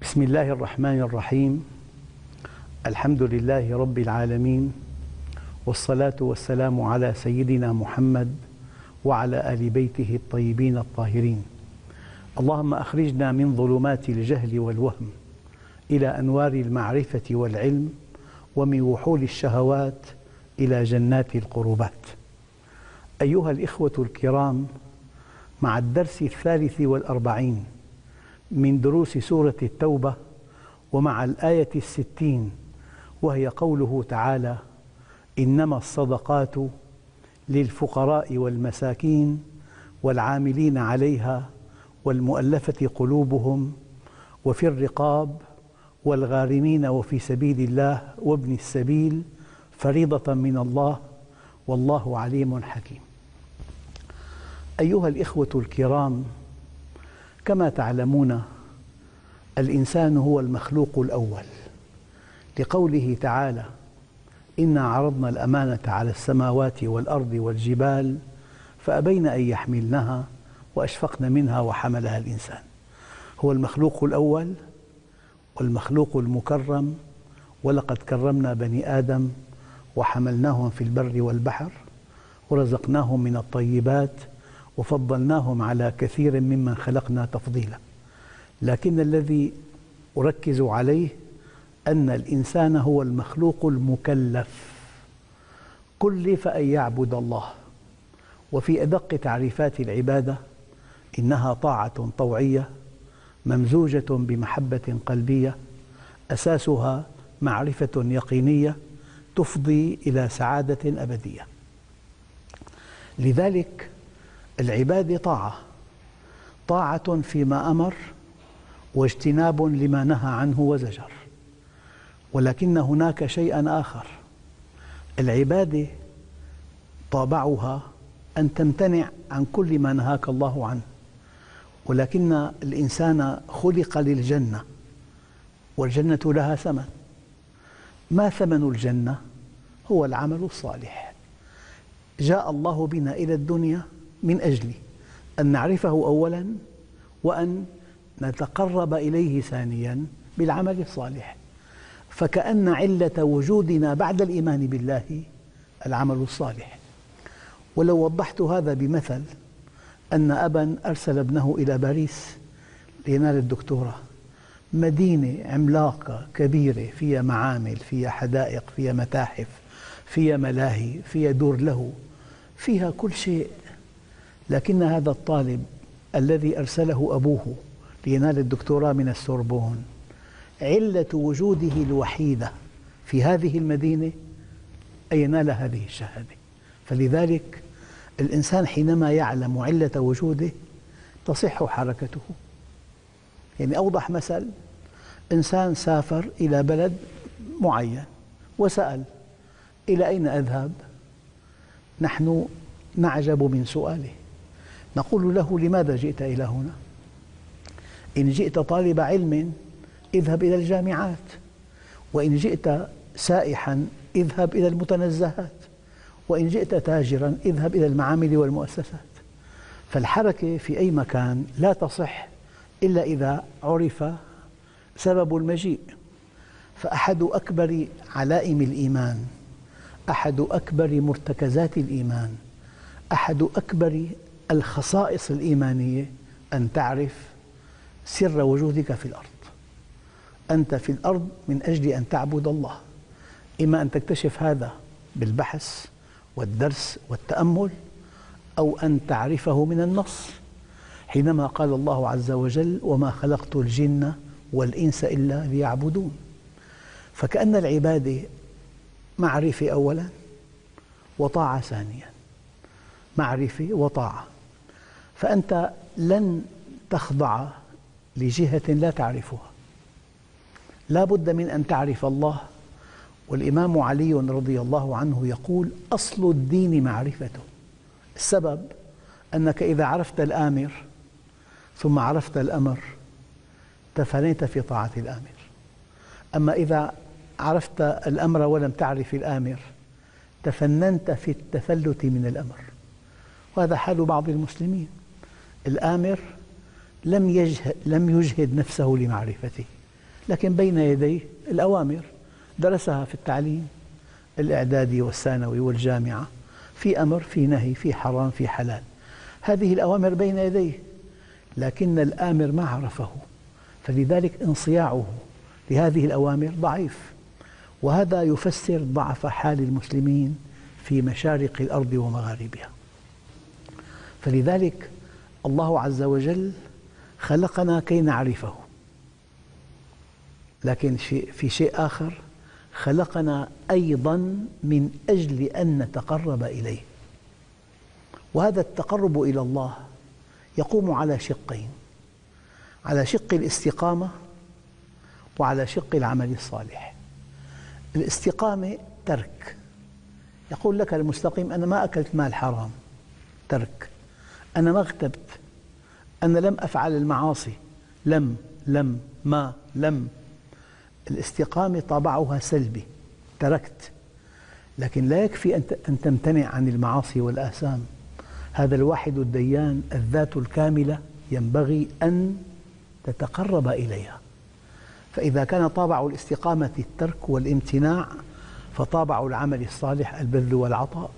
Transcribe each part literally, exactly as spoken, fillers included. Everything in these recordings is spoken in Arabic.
بسم الله الرحمن الرحيم. الحمد لله رب العالمين، والصلاة والسلام على سيدنا محمد وعلى آل بيته الطيبين الطاهرين. اللهم أخرجنا من ظلمات الجهل والوهم إلى أنوار المعرفة والعلم، ومن وحول الشهوات إلى جنات القربات. أيها الإخوة الكرام، مع الدرس الثالث والأربعين من دروس سورة التوبة، ومع الآية الستين، وهي قوله تعالى: إنما الصدقات للفقراء والمساكين والعاملين عليها والمؤلفة قلوبهم وفي الرقاب والغارمين وفي سبيل الله وابن السبيل فريضة من الله والله عليم حكيم. أيها الإخوة الكرام، كما تعلمون الإنسان هو المخلوق الأول، لقوله تعالى: إنا عرضنا الأمانة على السماوات والأرض والجبال فأبين أن يحملنها وأشفقن منها وحملها الإنسان. هو المخلوق الأول والمخلوق المكرم، ولقد كرمنا بني آدم وحملناهم في البر والبحر ورزقناهم من الطيبات وفضلناهم على كثير ممن خلقنا تفضيلا. لكن الذي أركز عليه أن الإنسان هو المخلوق المكلف، كلف أن يعبد الله. وفي أدق تعريفات العبادة إنها طاعة طوعية ممزوجة بمحبة قلبية، أساسها معرفة يقينية تفضي إلى سعادة أبدية. لذلك العبادة طاعة، طاعة فيما أمر واجتناب لما نهى عنه وزجر. ولكن هناك شيئا آخر، العبادة طابعها أن تمتنع عن كل ما نهاك الله عنه، ولكن الإنسان خلق للجنة، والجنة لها ثمن. ما ثمن الجنة؟ هو العمل الصالح. جاء الله بنا إلى الدنيا من أجل أن نعرفه أولاً، وأن نتقرب إليه ثانياً بالعمل الصالح. فكأن علة وجودنا بعد الإيمان بالله العمل الصالح. ولو وضحت هذا بمثل، أن أباً أرسل ابنه إلى باريس لينال الدكتوراه، مدينة عملاقة كبيرة فيها معامل، فيها حدائق، فيها متاحف، فيها ملاهي، فيها دور له، فيها كل شيء. لكن هذا الطالب الذي أرسله أبوه لينال الدكتوراه من السوربون، علة وجوده الوحيدة في هذه المدينة أن ينال هذه الشهادة. فلذلك الإنسان حينما يعلم علة وجوده تصح حركته. يعني أوضح مثل، إنسان سافر إلى بلد معين وسأل: إلى أين أذهب؟ نحن نعجب من سؤاله، نقول له: لماذا جئت إلى هنا؟ إن جئت طالب علم اذهب إلى الجامعات، وإن جئت سائحا اذهب إلى المتنزهات، وإن جئت تاجرا اذهب إلى المعامل والمؤسسات. فالحركة في أي مكان لا تصح إلا إذا عرف سبب المجيء. فأحد أكبر علائم الإيمان، أحد أكبر مرتكزات الإيمان، أحد أكبر الخصائص الإيمانية أن تعرف سر وجودك في الأرض. أنت في الأرض من أجل أن تعبد الله، إما أن تكتشف هذا بالبحث والدرس والتأمل، أو أن تعرفه من النص، حينما قال الله عز وجل: وما خلقت الجن والإنس إلا ليعبدون. فكأن العبادة معرفة أولاً وطاعة ثانياً، معرفة وطاعة. فأنت لن تخضع لجهة لا تعرفها، لا بد من أن تعرف الله. والإمام علي رضي الله عنه يقول: أصل الدين معرفته. السبب أنك إذا عرفت الآمر ثم عرفت الأمر تفانيت في طاعة الآمر. أما إذا عرفت الأمر ولم تعرف الآمر تفننت في التفلت من الأمر. وهذا حال بعض المسلمين، الآمر لم يجهد, لم يجهد نفسه لمعرفته، لكن بين يديه الأوامر درسها في التعليم الإعدادي والثانوي والجامعة، في أمر، في نهي، في حرام، في حلال، هذه الأوامر بين يديه، لكن الآمر ما عرفه، فلذلك انصياعه لهذه الأوامر ضعيف، وهذا يفسر ضعف حال المسلمين في مشارق الأرض ومغاربها. فلذلك الله عز وجل خلقنا كي نعرفه، لكن في شيء آخر، خلقنا أيضا من أجل أن نتقرب إليه، وهذا التقرب إلى الله يقوم على شقين: على شق الاستقامة وعلى شق العمل الصالح. الاستقامة ترك، يقول لك المستقيم: أنا ما أكلت مال حرام، ترك. أنا ما اغتبت، أنا لم أفعل المعاصي، لم لم ما لم. الاستقامة طابعها سلبي، تركت. لكن لا يكفي أن تمتنع عن المعاصي والآثام، هذا الواحد الديان الذات الكاملة ينبغي أن تتقرب إليها. فإذا كان طابع الاستقامة الترك والامتناع، فطابع العمل الصالح البذل والعطاء.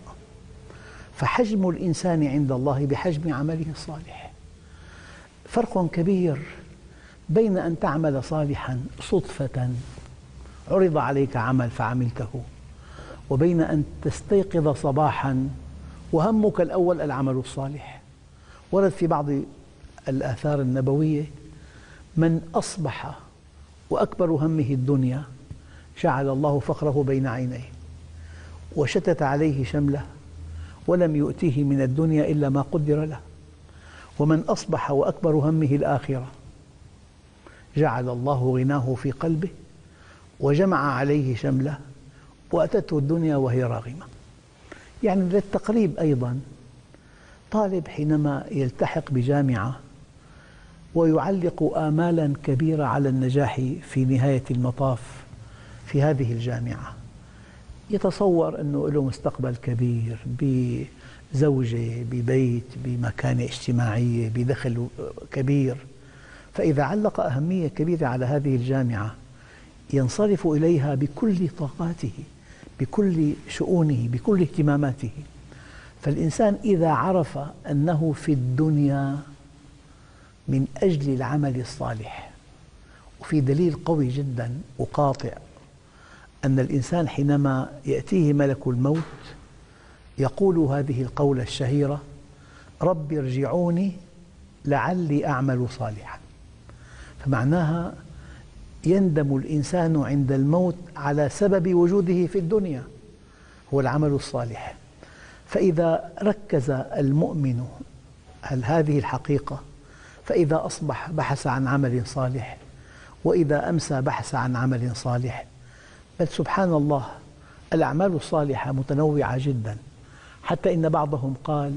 فحجم الإنسان عند الله بحجم عمله الصالح. فرق كبير بين أن تعمل صالحا صدفة عرض عليك عمل فعملته، وبين أن تستيقظ صباحا وهمك الأول العمل الصالح. ورد في بعض الآثار النبوية: من أصبح وأكبر همه الدنيا جعل الله فقره بين عينيه، وشتت عليه شمله ولم يؤته من الدنيا إلا ما قدر له. ومن أصبح وأكبر همه الآخرة جعل الله غناه في قلبه وجمع عليه شمله وأتته الدنيا وهي راغمة. يعني للتقريب أيضا، طالب حينما يلتحق بجامعة ويعلق آمالا كبيرة على النجاح في نهاية المطاف في هذه الجامعة، يتصور أنه له مستقبل كبير بزوجة، ببيت، بمكانة اجتماعية، بدخل كبير. فإذا علق أهمية كبيرة على هذه الجامعة ينصرف إليها بكل طاقاته، بكل شؤونه، بكل اهتماماته. فالإنسان إذا عرف أنه في الدنيا من أجل العمل الصالح، وفي دليل قوي جدا وقاطع أن الإنسان حينما يأتيه ملك الموت يقول هذه القولة الشهيرة: رب ارجعوني لعلي أعمل صالحا. فمعناها يندم الإنسان عند الموت على سبب وجوده في الدنيا، هو العمل الصالح. فإذا ركز المؤمن على هذه الحقيقة، فإذا أصبح بحث عن عمل صالح، وإذا أمسى بحث عن عمل صالح. بل سبحان الله، الأعمال الصالحة متنوعة جدا، حتى إن بعضهم قال: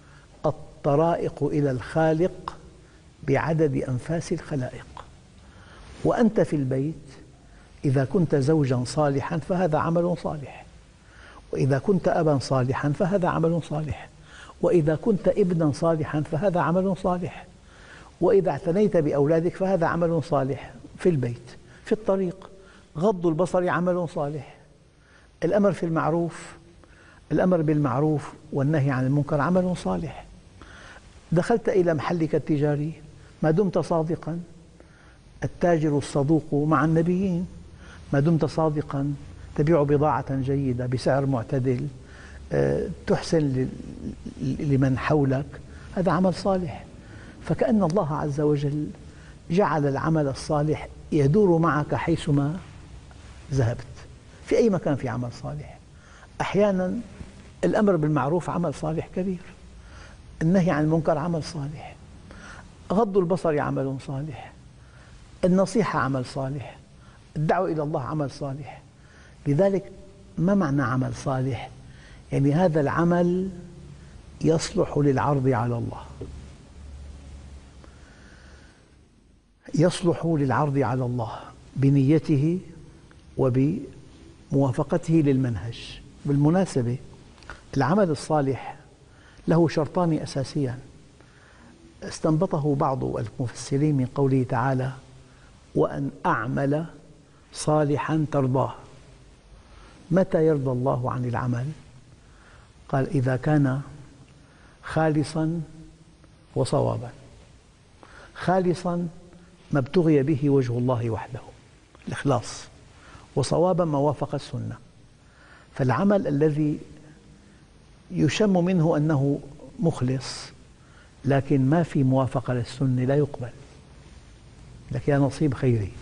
الطرائق إلى الخالق بعدد أنفاس الخلائق. وأنت في البيت إذا كنت زوجا صالحا فهذا عمل صالح، وإذا كنت أبا صالحا فهذا عمل صالح، وإذا كنت ابنا صالحا فهذا عمل صالح، وإذا اعتنيت بأولادك فهذا عمل صالح. في البيت، في الطريق، غض البصر عمل صالح. الأمر في المعروف، الأمر بالمعروف والنهي عن المنكر عمل صالح. دخلت إلى محلك التجاري ما دمت صادقا، التاجر الصدوق مع النبيين، ما دمت صادقا تبيع بضاعة جيدة بسعر معتدل، تحسن لمن حولك، هذا عمل صالح. فكأن الله عز وجل جعل العمل الصالح يدور معك حيثما ذهبت، في أي مكان في عمل صالح. أحيانا الأمر بالمعروف عمل صالح كبير، النهي عن المنكر عمل صالح، غض البصر عمل صالح، النصيحة عمل صالح، الدعوة إلى الله عمل صالح. لذلك ما معنى عمل صالح؟ يعني هذا العمل يصلح للعرض على الله، يصلح للعرض على الله بنيته وبموافقته للمنهج. بالمناسبة العمل الصالح له شرطان أساسيان استنبطه بعض المفسرين من قوله تعالى: وأن أعمل صالحا ترضاه. متى يرضى الله عن العمل؟ قال إذا كان خالصا وصوابا. خالصا ما ابتغي به وجه الله وحده، الإخلاص، وصوابا ما وافق السنة. فالعمل الذي يشم منه أنه مخلص لكن ما في موافقة للسنة لا يقبل. لك يا نصيب خيري،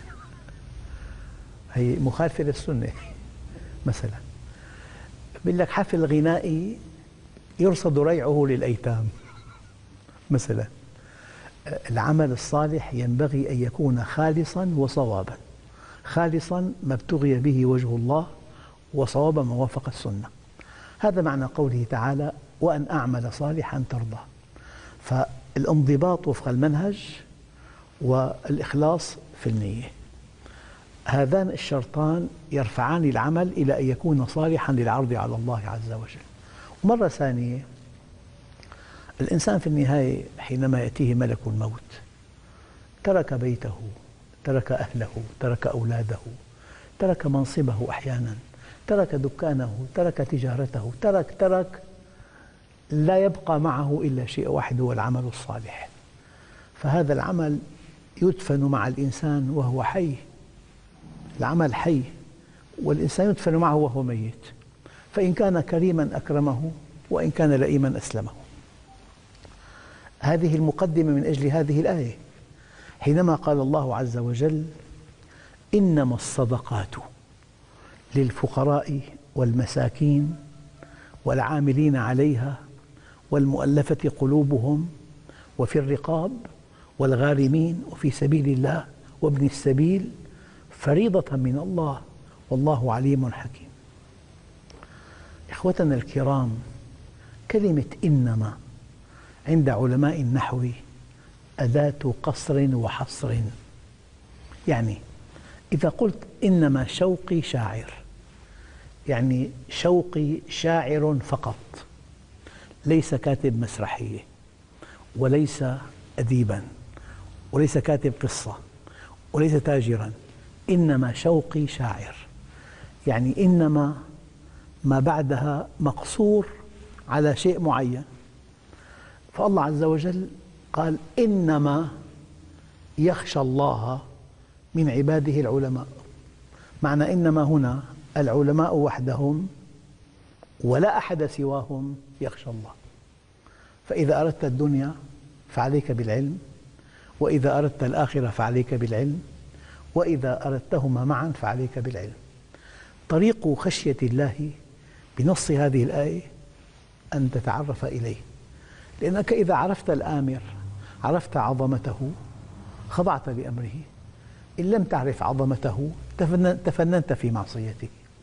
هي مخالفة للسنة. مثلا يقول لك حفل غنائي يرصد ريعه للأيتام مثلا. العمل الصالح ينبغي أن يكون خالصا وصوابا. خالصا ما ابتغي به وجه الله، وصوابا ما وافق السنة. هذا معنى قوله تعالى وأن أعمل صالحا ترضاه. فالانضباط وفق المنهج والإخلاص في النية، هذان الشرطان يرفعان العمل إلى أن يكون صالحا للعرض على الله عز وجل. ومرة ثانية، الإنسان في النهاية حينما يأتيه ملك الموت ترك بيته، ترك أهله، ترك أولاده، ترك منصبه أحيانا، ترك دكانه، ترك تجارته، ترك ترك لا يبقى معه إلا شيء واحد، هو العمل الصالح. فهذا العمل يدفن مع الإنسان وهو حي. العمل حي والإنسان يدفن معه وهو ميت، فإن كان كريما أكرمه، وإن كان لئيما أسلمه. هذه المقدمة من أجل هذه الآية، حينما قال الله عز وجل إنما الصدقات للفقراء والمساكين والعاملين عليها والمؤلفة قلوبهم وفي الرقاب والغارمين وفي سبيل الله وابن السبيل فريضة من الله والله عليم حكيم. إخوتنا الكرام، كلمة إنما عند علماء النحو أداة قصر وحصر. يعني إذا قلت إنما شوقي شاعر، يعني شوقي شاعر فقط، ليس كاتب مسرحية، وليس أديبا، وليس كاتب قصة، وليس تاجرا. إنما شوقي شاعر، يعني إنما ما بعدها مقصور على شيء معين. فالله عز وجل قال إنما يخشى الله من عباده العلماء. معنى إنما هنا العلماء وحدهم ولا أحد سواهم يخشى الله. فإذا أردت الدنيا فعليك بالعلم، وإذا أردت الآخرة فعليك بالعلم، وإذا أردتهما معا فعليك بالعلم. طريق خشية الله بنص هذه الآية أن تتعرف إليه، لأنك إذا عرفت الآمر عرفت عظمته خضعت لأمره. إن لم تعرف عظمته تفننت في معصيته.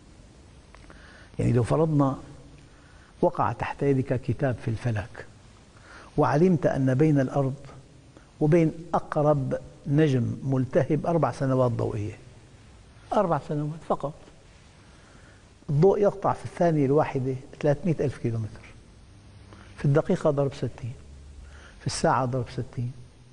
يعني لو فرضنا وقع تحت يدك كتاب في الفلك، وعلمت أن بين الأرض وبين أقرب نجم ملتهب أربع سنوات ضوئية، أربع سنوات فقط. الضوء يقطع في الثانية الواحدة ثلاثمئة ألف كيلومتر، في الدقيقة ضرب ستين، في الساعة ضرب ستين،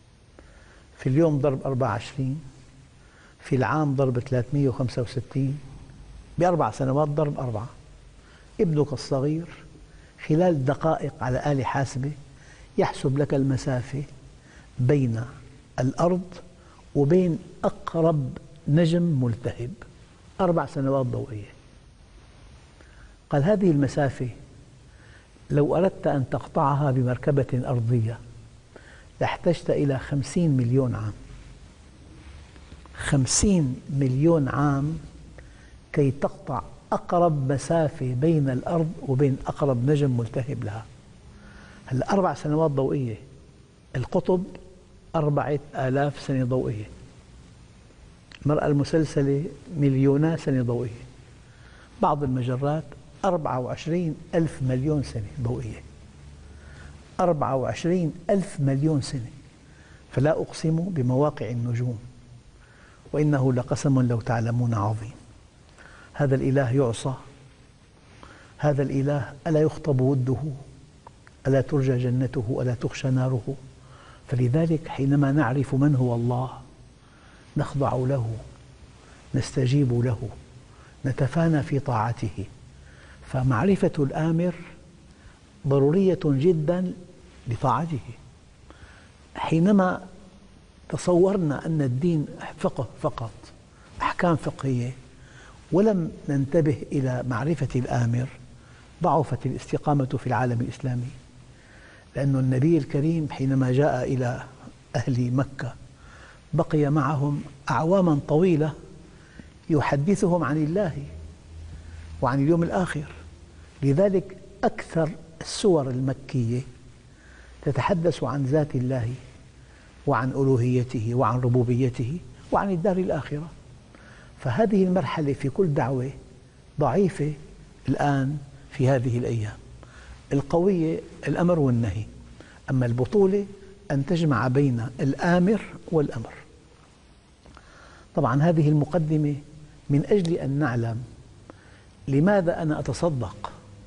في اليوم ضرب أربعة وعشرين، في العام ضرب ثلاثمئة وخمسة وستين، بأربع سنوات ضرب أربعة. ابنك الصغير خلال دقائق على آلة حاسبة يحسب لك المسافة بين الأرض وبين أقرب نجم ملتهب، أربع سنوات ضوئية. قال هذه المسافة لو أردت أن تقطعها بمركبة أرضية لاحتجت إلى خمسين مليون عام. خمسين مليون عام كي تقطع أقرب مسافة بين الأرض وبين أقرب نجم ملتهب لها. هلأ أربع سنوات ضوئية، القطب أربعة آلاف سنة ضوئية، المرأة المسلسلة مليونا سنة ضوئية، بعض المجرات أربعة وعشرين ألف مليون سنة ضوئية، أربعة وعشرين ألف مليون سنة. فلا أقسم بمواقع النجوم وإنه لقسم لو تعلمون عظيم. هذا الإله يعصى، هذا الإله ألا يخطب وده، ألا ترجى جنته، ألا تخشى ناره. فلذلك حينما نعرف من هو الله نخضع له، نستجيب له، نتفانى في طاعته. فمعرفة الآمر ضرورية جدا لطاعته. حينما تصورنا أن الدين فقه فقط، أحكام فقهية، ولم ننتبه إلى معرفة الآمر، ضعفت الاستقامة في العالم الإسلامي. لأن النبي الكريم حينما جاء إلى أهل مكة بقي معهم أعواما طويلة يحدثهم عن الله وعن اليوم الآخر. لذلك أكثر السور المكية تتحدث عن ذات الله وعن ألوهيته وعن ربوبيته وعن الدار الآخرة. فهذه المرحلة في كل دعوة ضعيفة الآن في هذه الأيام. القوية الأمر والنهي، أما البطولة أن تجمع بين الآمر والأمر. طبعا هذه المقدمة من أجل أن نعلم لماذا أنا أتصدق،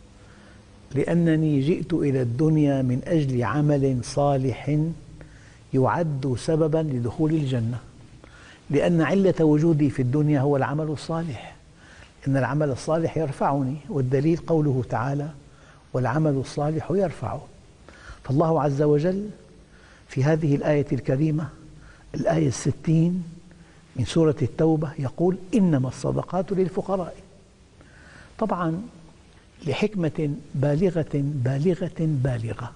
لأنني جئت إلى الدنيا من أجل عمل صالح يعد سببا لدخول الجنة، لأن علة وجودي في الدنيا هو العمل الصالح، إن العمل الصالح يرفعني، والدليل قوله تعالى: والعمل الصالح يرفعه. فالله عز وجل في هذه الآية الكريمة، الآية الستين من سورة التوبة، يقول: إنما الصدقات للفقراء. طبعا لحكمة بالغة بالغة بالغة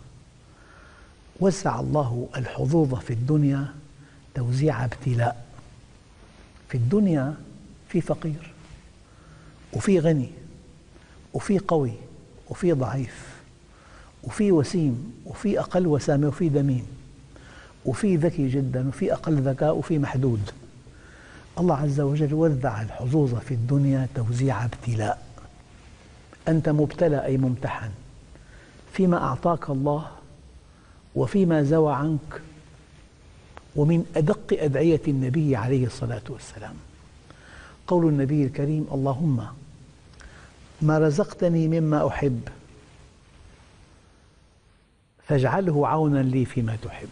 وزع الله الحظوظ في الدنيا توزيع ابتلاء. في الدنيا في فقير وفي غني وفي قوي وفي ضعيف وفي وسيم وفي أقل وسامة وفي دميم وفي ذكي جدا وفي أقل ذكاء وفي محدود. الله عز وجل وزع الحظوظ في الدنيا توزيع ابتلاء. أنت مبتلى أي ممتحن فيما أعطاك الله وفيما زوى عنك. ومن أدق أدعية النبي عليه الصلاة والسلام قول النبي الكريم: اللهم ما رزقتني مما أحب فاجعله عونا لي فيما تحب.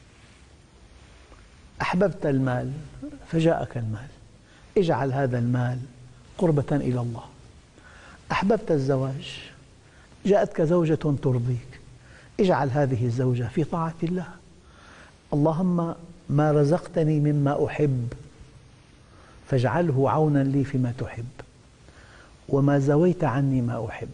أحببت المال فجاءك المال، اجعل هذا المال قربة إلى الله. أحببت الزواج، جاءتك زوجة ترضيك، اجعل هذه الزوجة في طاعة الله. اللهم ما رزقتني مما أحب فاجعله عونا لي فيما تحب، وما زويت عني ما أحب.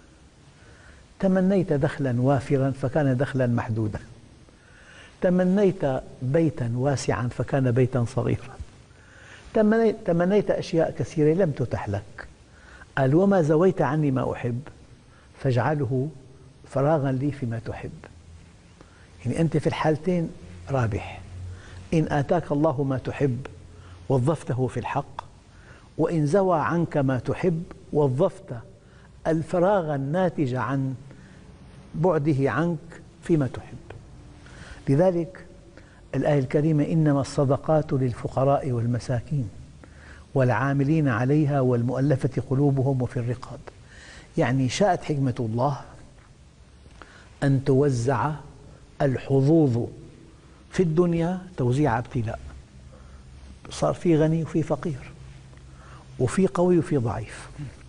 تمنيت دخلا وافرا فكان دخلا محدودا، تمنيت بيتا واسعا فكان بيتا صغيرا، تمنيت, تمنيت أشياء كثيرة لم تتح لك. قال: وما زويت عني ما أحب فاجعله فراغا لي فيما تحب. يعني أنت في الحالتين رابح. إن آتاك الله ما تحب وظفته في الحق، وإن زوى عنك ما تحب وظفت الفراغ الناتج عن بعده عنك فيما تحب. لذلك الآية الكريمة: إنما الصدقات للفقراء والمساكين والعاملين عليها والمؤلفة قلوبهم وفي الرقاب. يعني شاءت حكمة الله أن توزع الحظوظ في الدنيا توزيع ابتلاء. صار في غني وفي فقير وفي قوي وفي ضعيف.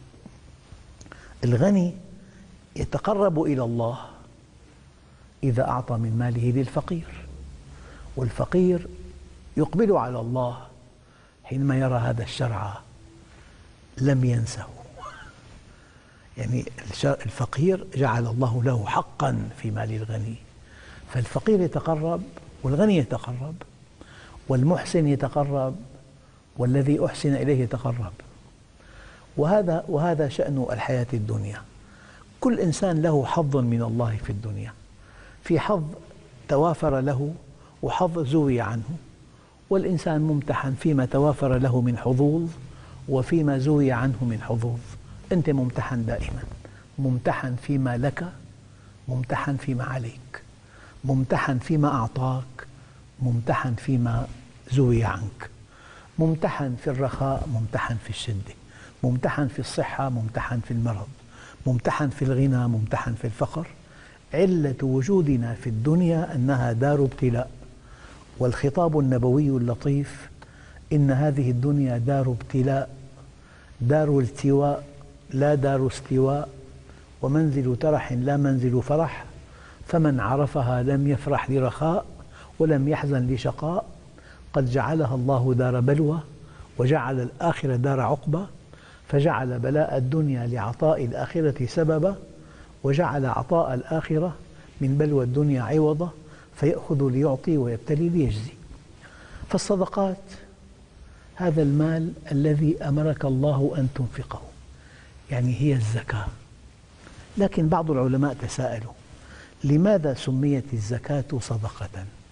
الغني يتقرب إلى الله إذا أعطى من ماله للفقير، والفقير يقبل على الله حينما يرى هذا الشرع لم ينسه. يعني الفقير جعل الله له حقا في مال الغني، فالفقير يتقرب والغني يتقرب، والمحسن يتقرب والذي أحسن إليه يتقرب. وهذا وهذا شأن الحياة الدنيا. كل إنسان له حظ من الله في الدنيا، في حظ توافر له وحظ زوي عنه، والإنسان ممتحن فيما توافر له من حظوظ وفيما زوي عنه من حظوظ. أنت ممتحن دائما، ممتحن فيما لك، ممتحن فيما عليك، ممتحن فيما أعطاك، ممتحن فيما زوي عنك، ممتحن في الرخاء، ممتحن في الشدة، ممتحن في الصحة، ممتحن في المرض، ممتحن في الغنى، ممتحن في الفقر. علة وجودنا في الدنيا أنها دار ابتلاء. والخطاب النبوي اللطيف: إن هذه الدنيا دار ابتلاء، دار التواء لا دار استواء، ومنزل ترح لا منزل فرح، فمن عرفها لم يفرح لرخاء ولم يحزن لشقاء، قد جعلها الله دار بلوى وجعل الآخرة دار عقبى، فجعل بلاء الدنيا لعطاء الآخرة سببا، وجعل عطاء الآخرة من بلوى الدنيا عوضا، فيأخذ ليعطي ويبتلي ليجزي. فالصدقات هذا المال الذي أمرك الله أن تنفقه، يعني هي الزكاة. لكن بعض العلماء تساءلوا: لماذا سميت الزكاة صدقة؟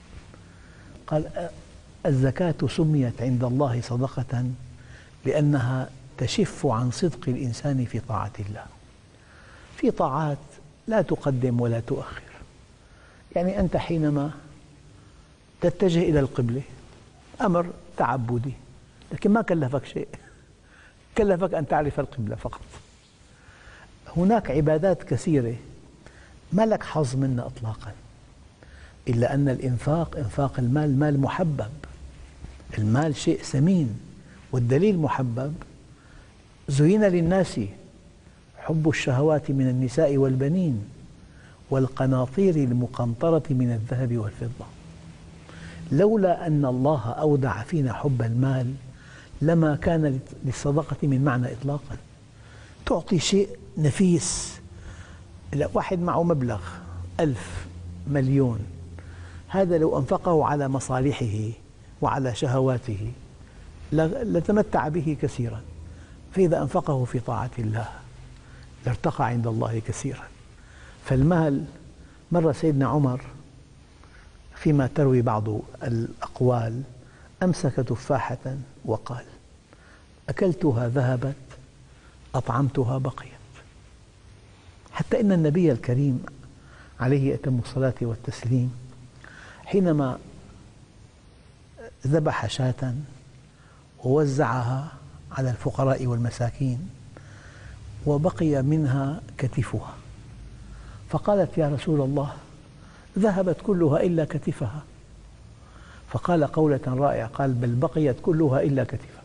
قال: الزكاة سميت عند الله صدقة لأنها تشف عن صدق الإنسان في طاعة الله. في طاعات لا تقدم ولا تؤخر، يعني أنت حينما تتجه إلى القبلة أمر تعبدي، لكن ما كلفك شيء، كلفك أن تعرف القبلة فقط. هناك عبادات كثيرة ما لك حظ منها إطلاقا، إلا أن الإنفاق، إنفاق المال، مال محبب، المال شيء ثمين، والدليل محبب: زين للناس حب الشهوات من النساء والبنين والقناطير المقنطرة من الذهب والفضة. لولا أن الله أودع فينا حب المال لما كان للصدقة من معنى إطلاقا. تعطي شيء نفيس، واحد معه مبلغ ألف مليون، هذا لو أنفقه على مصالحه وعلى شهواته لتمتع به كثيرا، فإذا أنفقه في طاعة الله لارتقى عند الله كثيرا. فالمال، مرة سيدنا عمر فيما تروي بعض الأقوال أمسك تفاحة وقال: أكلتها ذهبت، أطعمتها بقيت. حتى إن النبي الكريم عليه أتم الصلاة والتسليم حينما ذبح شاة ووزعها على الفقراء والمساكين وبقي منها كتفها، فقالت: يا رسول الله، ذهبت كلها إلا كتفها. فقال قولة رائعة، قال: بل بقيت كلها إلا كتفها.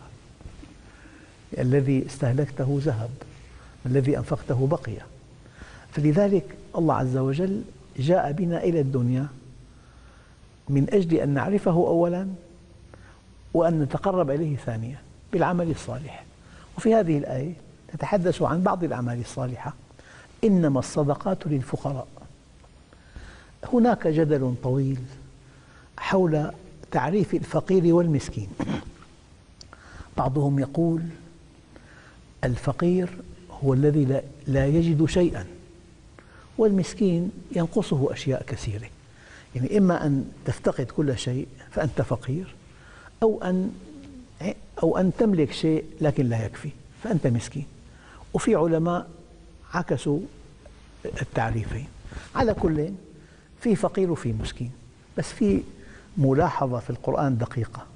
الذي استهلكته ذهب، الذي أنفقته بقي. فلذلك الله عز وجل جاء بنا إلى الدنيا من أجل أن نعرفه أولا، وأن نتقرب إليه ثانيا بالعمل الصالح. وفي هذه الآية نتحدث عن بعض الأعمال الصالحة: إنما الصدقات للفقراء. هناك جدل طويل حول تعريف الفقير والمسكين. بعضهم يقول الفقير هو الذي لا يجد شيئا، والمسكين ينقصه أشياء كثيرة، يعني إما أن تفتقد كل شيء فأنت فقير، أو أن أو أن تملك شيء لكن لا يكفي فأنت مسكين. وفي علماء عكسوا التعريفين. على كل، في فقير وفي مسكين، بس في ملاحظة في القرآن دقيقة: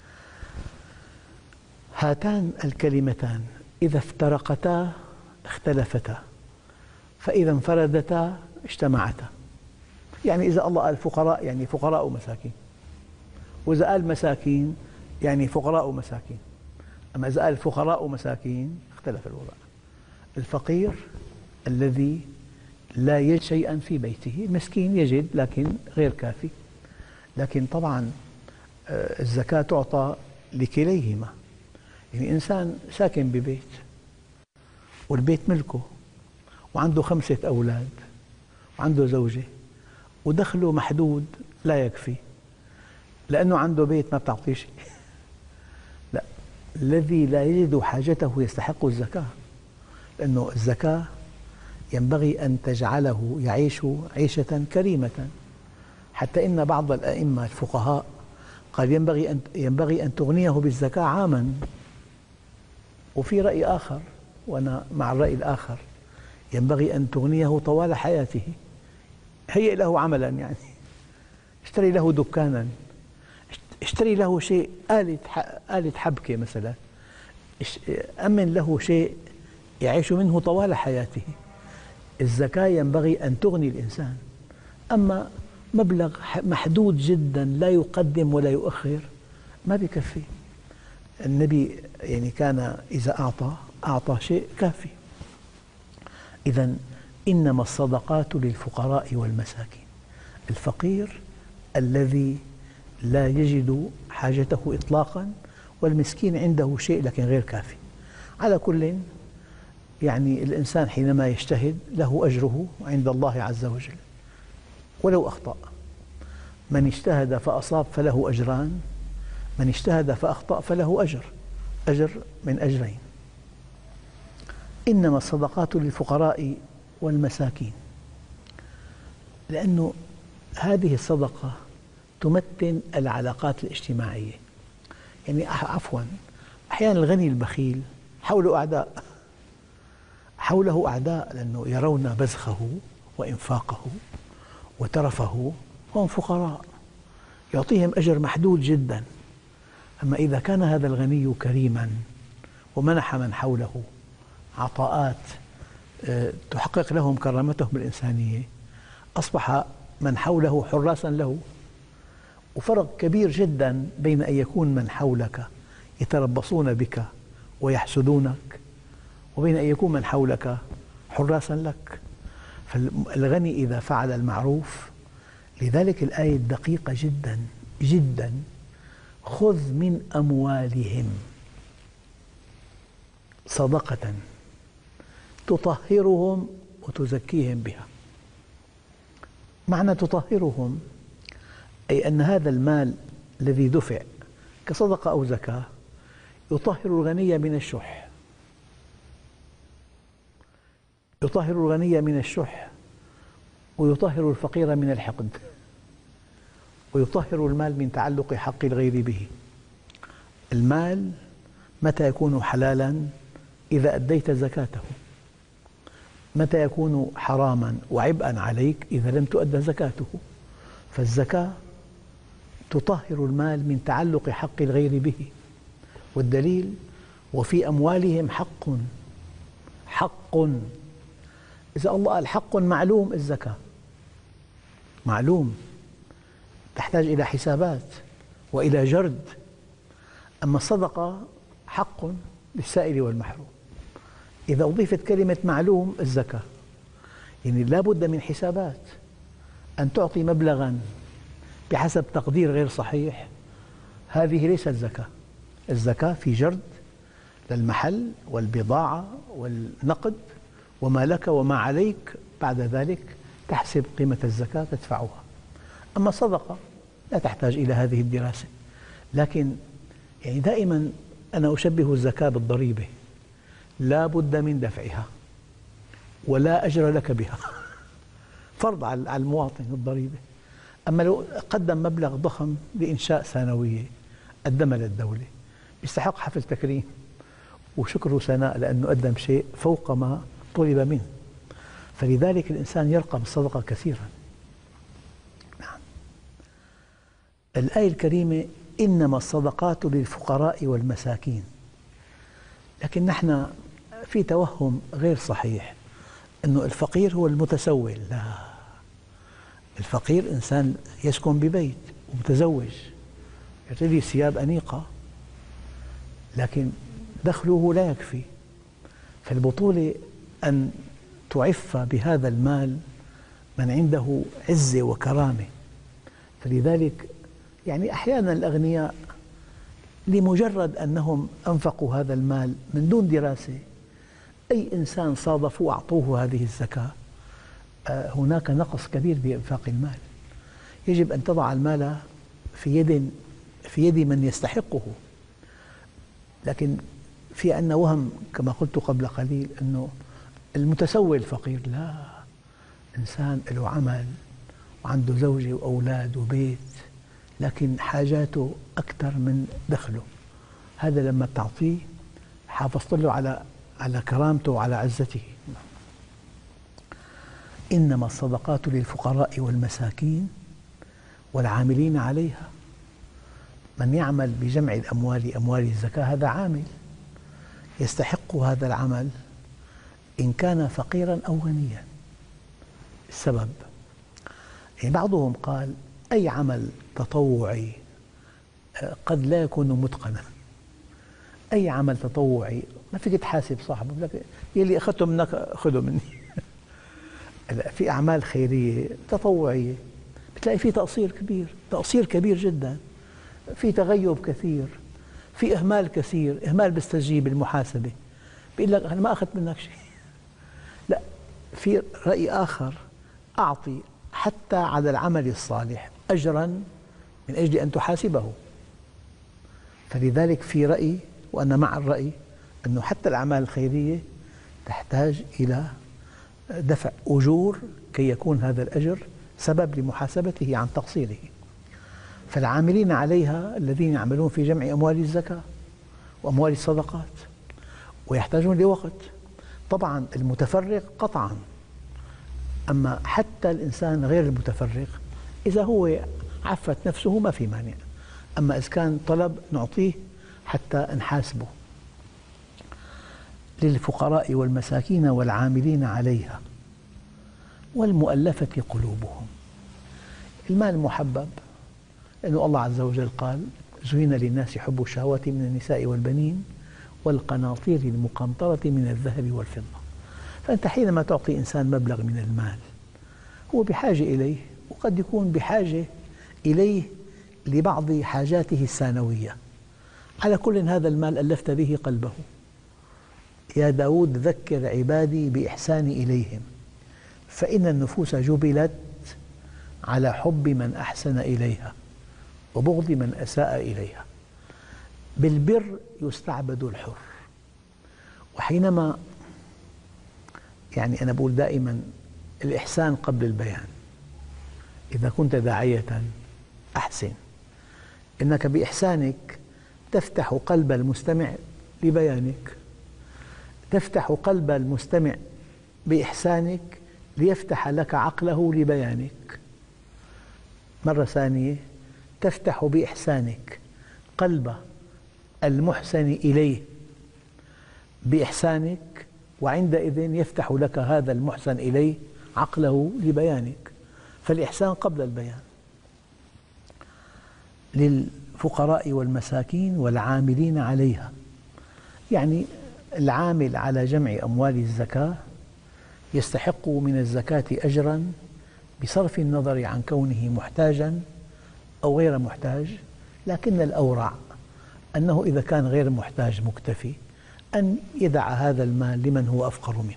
هاتان الكلمتان إذا افترقتا اختلفتا، فإذا انفردتا اجتمعتا. يعني إذا الله قال فقراء يعني فقراء ومساكين، وإذا قال مساكين يعني فقراء ومساكين. أما إذا قال فقراء ومساكين اختلف الوضع. الفقير الذي لا يجد شيئا في بيته، المسكين يجد لكن غير كافي. لكن طبعا الزكاة تعطى لكليهما. يعني إنسان ساكن ببيت والبيت ملكه وعنده خمسة أولاد وعنده زوجة ودخله محدود لا يكفي، لأنه عنده بيت ما بتعطيه شيء. لا، الذي لا يجد حاجته يستحق الزكاة، لأنه الزكاة ينبغي أن تجعله يعيش عيشة كريمة. حتى إن بعض الأئمة الفقهاء قال ينبغي أن ينبغي أن تغنيه بالزكاة عاما. وفي رأي آخر، وأنا مع الرأي الآخر، ينبغي أن تغنيه طوال حياته. هيئ له عملا، يعني اشتري له دكانا، اشتري له شيء، آلة آلة حبكة مثلا، أمن له شيء يعيش منه طوال حياته. الزكاة ينبغي أن تغني الإنسان. أما مبلغ محدود جدا لا يقدم ولا يؤخر ما بيكفي. النبي يعني كان إذا أعطى أعطى شيء كافي. إذن إنما الصدقات للفقراء والمساكين، الفقير الذي لا يجد حاجته إطلاقا، والمسكين عنده شيء لكن غير كافي. على كل، يعني الإنسان حينما يجتهد له أجره عند الله عز وجل ولو أخطأ. من اجتهد فأصاب فله أجران، من اجتهد فأخطأ فله أجر، أجر من أجرين. إنما الصدقات للفقراء والمساكين، لأن هذه الصدقة تمتن العلاقات الاجتماعية. يعني عفوا، أحيانا الغني البخيل حوله أعداء، حوله أعداء لأنه يرون بذخه وإنفاقه وترفه، هم فقراء يعطيهم أجر محدود جدا. أما إذا كان هذا الغني كريما ومنح من حوله عطاءات تحقق لهم كرامتهم الإنسانية، أصبح من حوله حراسا له. وفرق كبير جدا بين أن يكون من حولك يتربصون بك ويحسدونك، وبين أن يكون من حولك حراسا لك. فالغني إذا فعل المعروف، لذلك الآية دقيقة جدا جدا: خذ من أموالهم صدقة تطهرهم وتزكيهم بها. معنى تطهرهم أي أن هذا المال الذي دفع كصدقة أو زكاة يطهر الغني من الشح، يطهر الغني من الشح، ويطهر الفقير من الحقد، ويطهر المال من تعلق حق الغير به. المال متى يكون حلالا؟ إذا أديت زكاته. متى يكون حراما وعبئا عليك؟ إذا لم تؤد زكاته. فالزكاة تطهر المال من تعلق حق الغير به. والدليل: وفي أموالهم حق. حق، إذا الله قال حق معلوم، الزكاة معلوم تحتاج إلى حسابات وإلى جرد. أما الصدقة حق للسائل والمحروم. إذا أضيفت كلمة معلوم، الزكاة يعني لا بد من حسابات. أن تعطي مبلغا بحسب تقدير غير صحيح، هذه ليست زكاة. الزكاة في جرد للمحل والبضاعة والنقد وما لك وما عليك، بعد ذلك تحسب قيمة الزكاة تدفعها. أما الصدقة لا تحتاج إلى هذه الدراسة. لكن يعني دائما أنا أشبه الزكاة بالضريبة، لا بد من دفعها ولا أجر لك بها، فرض على المواطن الضريبة. أما لو قدم مبلغ ضخم لإنشاء ثانوية قدمها للدولة، يستحق حفل تكريم وشكر وثناء لأنه قدم شيء فوق ما طلب منه. فلذلك الإنسان يرقب الصدقة كثيرا. نعم. الآية الكريمة: إنما الصدقات للفقراء والمساكين. لكن نحن في توهم غير صحيح أنه الفقير هو المتسول. لا، الفقير إنسان يسكن ببيت ومتزوج، يرتدي ثياب أنيقة، لكن دخله لا يكفي. فالبطولة أن تعف بهذا المال من عنده عزة وكرامة. فلذلك يعني أحيانا الأغنياء لمجرد أنهم أنفقوا هذا المال من دون دراسة، أي إنسان صادفوا أعطوه هذه الزكاة، هناك نقص كبير بإنفاق المال. يجب أن تضع المال في يد في يد من يستحقه. لكن في عندنا وهم كما قلت قبل قليل أنه المتسول فقير. لا، إنسان له عمل وعنده زوجة وأولاد وبيت، لكن حاجاته أكثر من دخله. هذا لما تعطيه حافظت له على على كرامته وعلى عزته. إنما الصدقات للفقراء والمساكين والعاملين عليها. من يعمل بجمع الأموال أموال الزكاة هذا عامل يستحق هذا العمل إن كان فقيرا أو غنيا. السبب يعني بعضهم قال أي عمل تطوعي قد لا يكون متقنا، أي عمل تطوعي ما فيك تحاسب صاحبه، لك يلي أخذته منك خذه مني. في أعمال خيرية تطوعية بتلاقي فيه تقصير كبير، تقصير كبير جدا، في تغيب كثير، في إهمال كثير، إهمال بيستجيب المحاسبة، بيقول لك أنا ما أخذت منك شيء. لا، في رأي آخر، أعطي حتى على العمل الصالح أجراً من أجل أن تحاسبه. فلذلك في رأي، وأنا مع الرأي، أنه حتى الأعمال الخيرية تحتاج إلى دفع أجور كي يكون هذا الأجر سبب لمحاسبته عن تقصيره. فالعاملين عليها الذين يعملون في جمع أموال الزكاة وأموال الصدقات ويحتاجون لوقت. طبعا المتفرغ قطعا، أما حتى الإنسان غير المتفرغ إذا هو عفت نفسه ما في مانع، أما إذا كان طلب نعطيه حتى نحاسبه. للفقراء والمساكين والعاملين عليها والمؤلفة قلوبهم. المال محبب، لأن الله عز وجل قال: زين للناس حب الشهوات من النساء والبنين والقناطير المقنطرة من الذهب والفضة. فأنت حينما تعطي إنسان مبلغ من المال هو بحاجة إليه، وقد يكون بحاجة إليه لبعض حاجاته الثانوية. على كل هذا المال ألفت به قلبه. يا داود ذكر عبادي بإحساني إليهم فإن النفوس جبلت على حب من أحسن إليها وبغض من أساء إليها. بالبر يستعبد الحر. وحينما يعني أنا بقول دائما الإحسان قبل البيان. إذا كنت داعية أحسن، إنك بإحسانك تفتح قلب المستمع لبيانك، تفتح قلب المستمع بإحسانك ليفتح لك عقله لبيانك. مرة ثانية تفتح بإحسانك قلب المحسن إليه بإحسانك، وعندئذ يفتح لك هذا المحسن إليه عقله لبيانك. فالإحسان قبل البيان. للفقراء والمساكين والعاملين عليها، يعني العامل على جمع أموال الزكاة يستحق من الزكاة أجراً بصرف النظر عن كونه محتاجاً أو غير محتاج، لكن الأورع أنه إذا كان غير محتاج مكتفي أن يدع هذا المال لمن هو أفقر منه.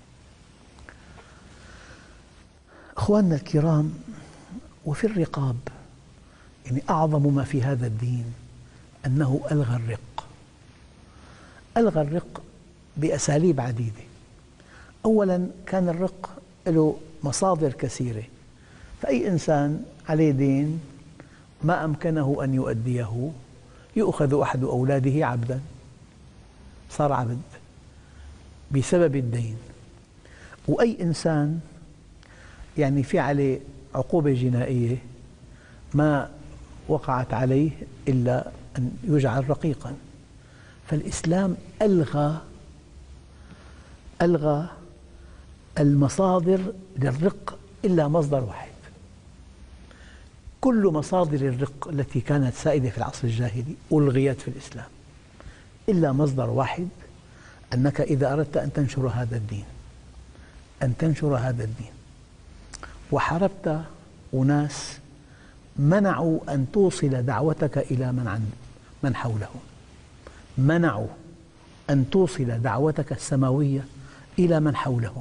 أخواننا الكرام، وفي الرقاب، يعني أعظم ما في هذا الدين أنه ألغى الرق. ألغى الرق بأساليب عديدة. أولاً كان الرق له مصادر كثيرة، فأي إنسان عليه دين ما أمكنه أن يؤديه يؤخذ أحد أولاده عبداً، صار عبد بسبب الدين. وأي إنسان يعني في عليه عقوبة جنائية ما وقعت عليه إلا أن يجعل رقيقاً. فالإسلام ألغى ألغى المصادر للرق إلا مصدر واحد. كل مصادر الرق التي كانت سائدة في العصر الجاهلي ألغيت في الإسلام إلا مصدر واحد، أنك إذا أردت أن تنشر هذا الدين أن تنشر هذا الدين وحاربت أناس منعوا أن توصل دعوتك إلى من عند من حولهم، منعوا أن توصل دعوتك السماوية إلى من حولهم.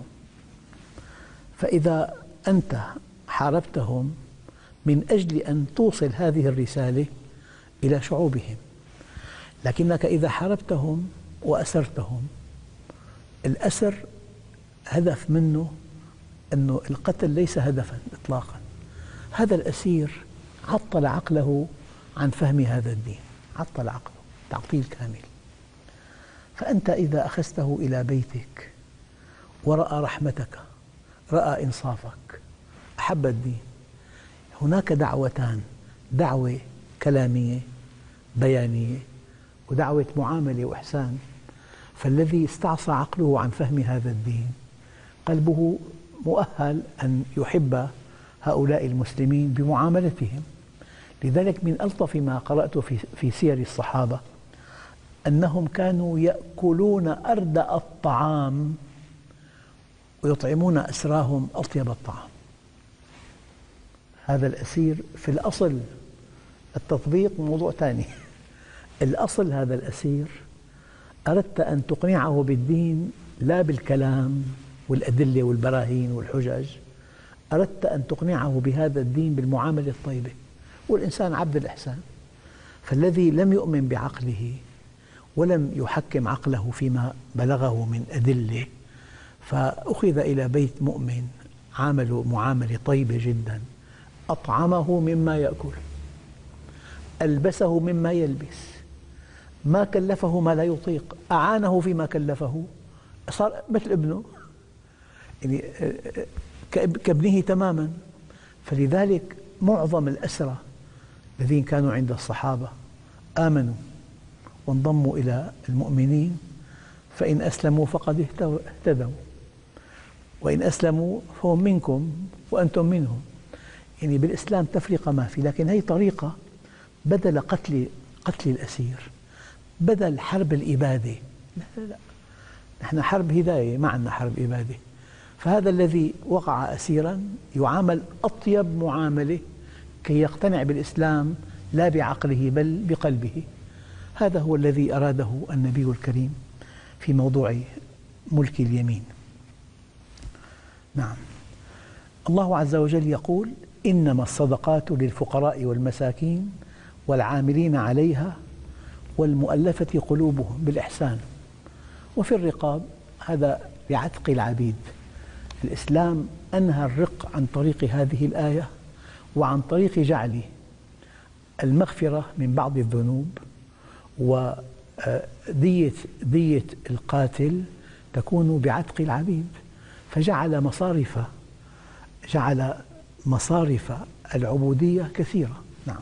فإذا أنت حاربتهم من أجل أن توصل هذه الرسالة إلى شعوبهم، لكنك إذا حاربتهم وأسرتهم، الأسر هدف منه أنه القتل ليس هدفاً إطلاقاً. هذا الأسير عطل عقله عن فهم هذا الدين، عطل عقله تعطيل كامل. فأنت إذا أخذته إلى بيتك ورأى رحمتك، رأى إنصافك، أحب الدين. هناك دعوتان: دعوة كلامية بيانية، ودعوة معاملة وإحسان. فالذي استعصى عقله عن فهم هذا الدين قلبه مؤهل أن يحب هؤلاء المسلمين بمعاملتهم. لذلك من ألطف ما قرأت في في سير الصحابة أنهم كانوا يأكلون أردأ الطعام ويطعمون أسراهم أطيب الطعام. هذا الأسير في الأصل، التطبيق موضوع ثاني. الأصل هذا الأسير أردت أن تقنعه بالدين لا بالكلام والأدلة والبراهين والحجج، أردت أن تقنعه بهذا الدين بالمعاملة الطيبة، والإنسان عبد الإحسان. فالذي لم يؤمن بعقله ولم يحكم عقله فيما بلغه من أدلة، فأخذ إلى بيت مؤمن عامله معاملة طيبة جدا، أطعمه مما يأكل، ألبسه مما يلبس، ما كلفه ما لا يطيق، أعانه فيما كلفه، صار مثل ابنه، يعني كابنه تماما. فلذلك معظم الأسرى الذين كانوا عند الصحابة آمنوا وانضموا إلى المؤمنين، فإن أسلموا فقد اهتدوا، وإن أسلموا فهم منكم وأنتم منهم. يعني بالإسلام تفرقة ما في، لكن هي طريقة بدل قتل قتل الأسير، بدل حرب الإبادة. لا لا، نحن حرب هداية، ما عندنا حرب إبادة. فهذا الذي وقع أسيرا يعامل أطيب معاملة كي يقتنع بالإسلام لا بعقله بل بقلبه. هذا هو الذي أراده النبي الكريم في موضوع ملك اليمين. نعم، الله عز وجل يقول: إنما الصدقات للفقراء والمساكين والعاملين عليها والمؤلفة قلوبهم بالإحسان وفي الرقاب. هذا بعتق العبيد. الإسلام أنهى الرق عن طريق هذه الآية وعن طريق جعل المغفرة من بعض الذنوب ودية دية القاتل تكون بعتق العبيد، فجعل مصارف جعل مصارف العبودية كثيرة. نعم.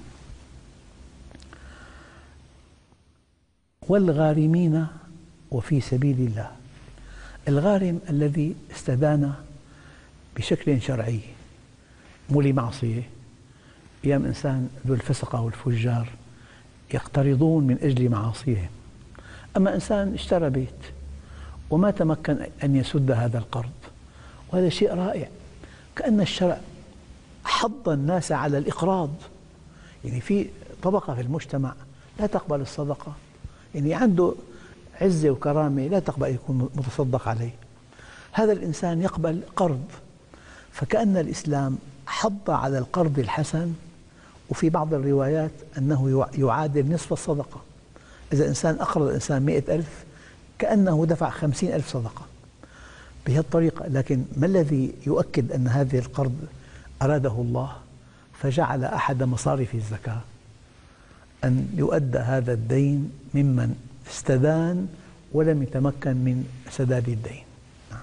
والغارمين وفي سبيل الله. الغارم الذي استدان بشكل شرعي مو لمعصية. أيام إنسان ذو الفسقة والفجار يقترضون من أجل معاصيهم، أما إنسان اشترى بيت وما تمكن أن يسد هذا القرض، وهذا شيء رائع. كأن الشرع حض الناس على الإقراض. يعني في طبقة في المجتمع لا تقبل الصدقة، يعني عنده عزة وكرامة لا تقبل يكون متصدق عليه، هذا الإنسان يقبل قرض. فكأن الإسلام حض على القرض الحسن، وفي بعض الروايات أنه يعادل نصف الصدقة. إذا إنسان أقرض إنسان مئة ألف كأنه دفع خمسين ألف صدقة بهذه الطريقة. لكن ما الذي يؤكد أن هذه القرض أراده الله؟ فجعل أحد مصارف الزكاة أن يؤدى هذا الدين ممن استدان ولم يتمكن من سداد الدين. نعم.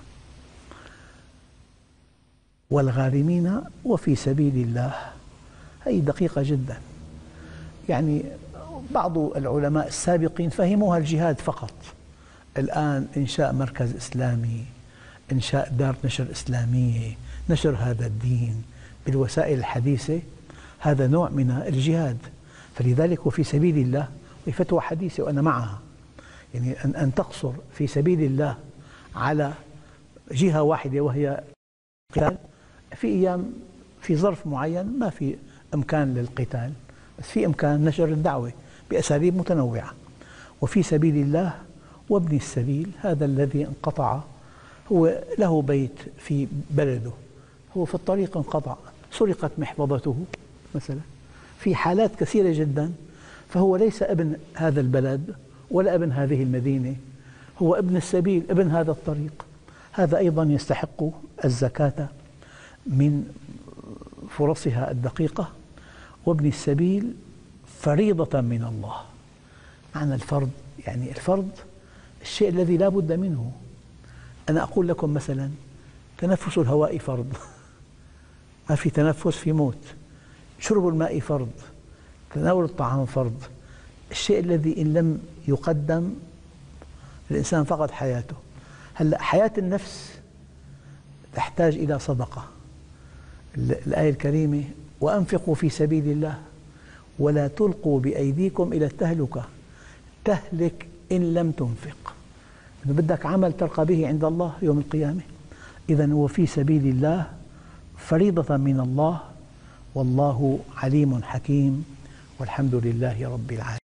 والغارمين وفي سبيل الله. هي دقيقة جدا. يعني بعض العلماء السابقين فهموها الجهاد فقط. الآن إنشاء مركز إسلامي، إنشاء دار نشر إسلامية، نشر هذا الدين بالوسائل الحديثة، هذا نوع من الجهاد. فلذلك وفي سبيل الله هي فتوى حديثة وأنا معها. يعني أن أن تقصر في سبيل الله على جهة واحدة وهي القتال، في أيام في ظرف معين ما في إمكان للقتال، بس في إمكان نشر الدعوة بأساليب متنوعة. وفي سبيل الله وابن السبيل، هذا الذي انقطع، هو له بيت في بلده، هو في الطريق انقطع، سرقت محفظته مثلا، في حالات كثيرة جدا، فهو ليس ابن هذا البلد ولا ابن هذه المدينة، هو ابن السبيل، ابن هذا الطريق. هذا أيضا يستحق الزكاة من فرصها الدقيقة. وابن السبيل فريضة من الله. معنى الفرض يعني الفرض الشيء الذي لا بد منه. أنا أقول لكم مثلا تنفس الهواء فرض، ما في تنفس في موت. شرب الماء فرض، تناول الطعام فرض. الشيء الذي إن لم يقدم الإنسان فقد حياته. هلأ حياة النفس تحتاج إلى صدقة. الآية الكريمة: وأنفقوا في سبيل الله ولا تلقوا بأيديكم إلى التهلكة. تهلك إن لم تنفق. بدك عمل تلقى به عند الله يوم القيامة. إذن هو في سبيل الله فريضة من الله، والله عليم حكيم، والحمد لله رب العالمين.